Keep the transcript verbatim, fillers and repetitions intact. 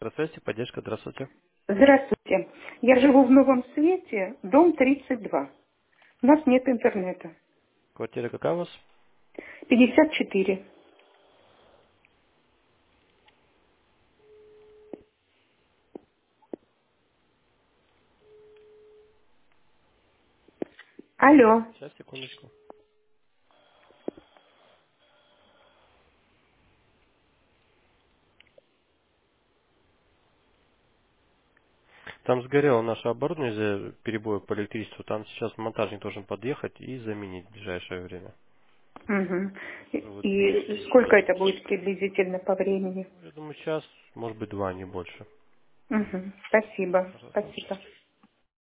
Электросвязь и поддержка, здравствуйте. Здравствуйте. Я живу в Новом Свете, дом тридцать два. У нас нет интернета. Квартира какая у вас? пятьдесят четыре. Алло. Сейчас, секундочку. Там сгорело наше оборудование из-за перебоя по электричеству. Там сейчас монтажник должен подъехать и заменить в ближайшее время. Мгм. Уже вот И пришли. сколько это будет приблизительно по времени? Я думаю, час, может быть, два, не больше. Мгм. Спасибо. Хорошо. Спасибо.